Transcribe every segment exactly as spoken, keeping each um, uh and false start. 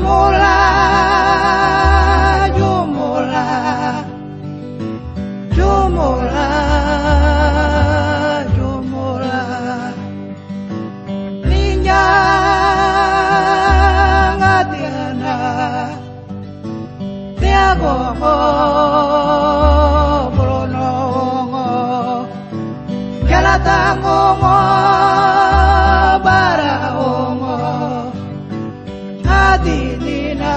Jumula, jumula, jumula, jumula. Niña ngatiana, te hago bronongo, ya la tango baraongo, adinina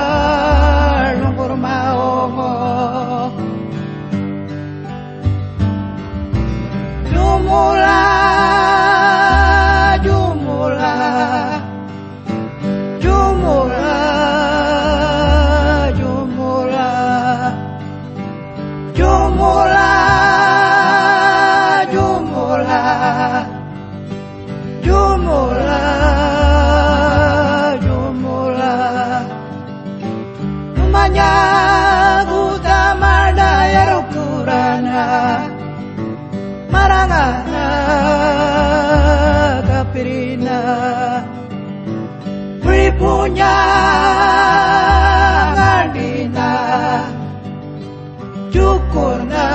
lungurmaongo. Jumula, jumula, jumula, jumula, jumula, jumula, jumula, jumula. Umanya utamada ya rukurana, marangana kapirina, pripunya ngandina, cukurna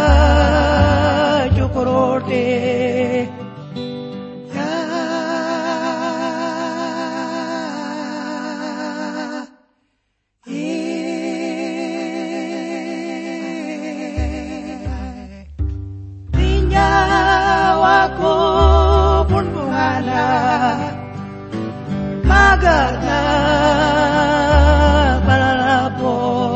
cukurote. Ya Nyawaku pun bunga magarna palalapo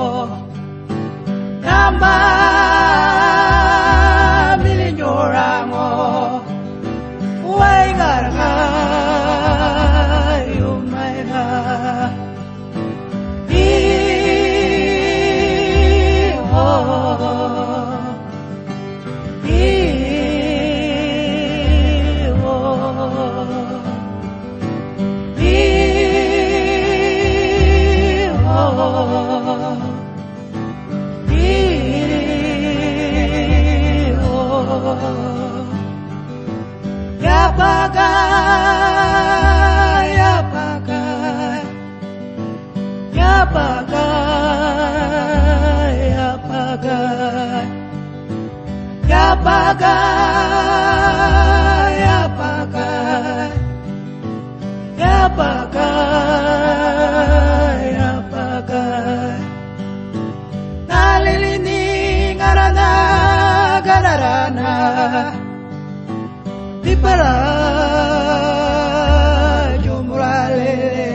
nambah milinyorango waigarga yumaira iho ya pakai, ya pakai, ya pakai, ya pakai, ya pakai, ya pakai, ya pakai, ya pakai. Nalilini ngarana ganarana di para jumurale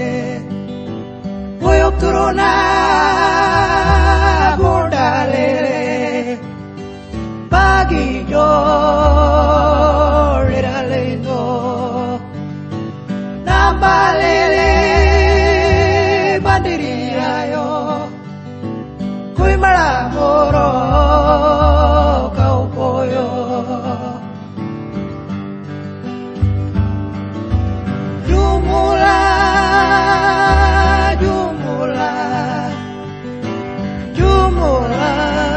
boyok turuna bordale pagi jorale do nambalele bandiri ayo kui malamoro kau koyo. Jumula, jumula, jumula,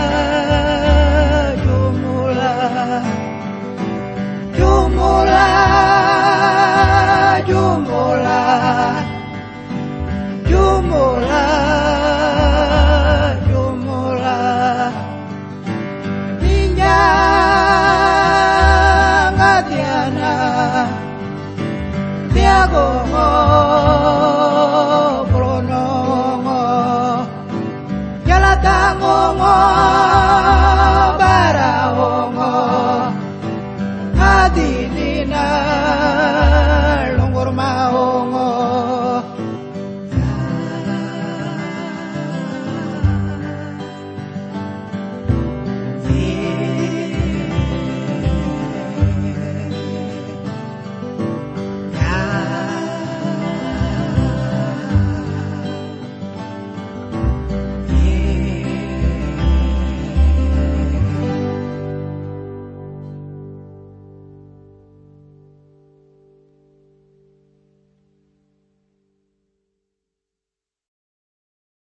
jumula, jumula, jumula, jumula, jumula. Niña ngatiana tiago bronongo, ya la tango